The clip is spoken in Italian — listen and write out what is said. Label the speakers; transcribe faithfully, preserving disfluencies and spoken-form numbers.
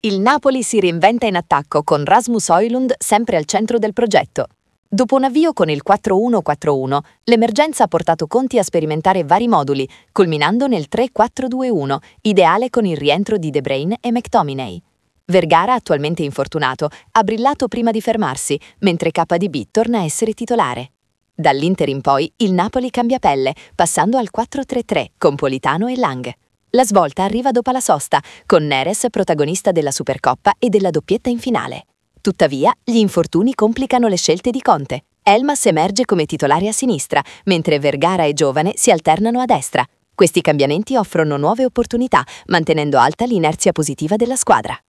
Speaker 1: Il Napoli si reinventa in attacco con Rasmus Højlund sempre al centro del progetto. Dopo un avvio con il quattro uno quattro uno, l'emergenza ha portato Conti a sperimentare vari moduli, culminando nel tre quattro due uno, ideale con il rientro di De Bruyne e McTominay. Vergara, attualmente infortunato, ha brillato prima di fermarsi, mentre K D B torna a essere titolare. Dall'Inter in poi il Napoli cambia pelle, passando al quattro tre tre con Politano e Lang. La svolta arriva dopo la sosta, con Neres protagonista della Supercoppa e della doppietta in finale. Tuttavia, gli infortuni complicano le scelte di Conte. Elmas emerge come titolare a sinistra, mentre Vergara e Giovane si alternano a destra. Questi cambiamenti offrono nuove opportunità, mantenendo alta l'inerzia positiva della squadra.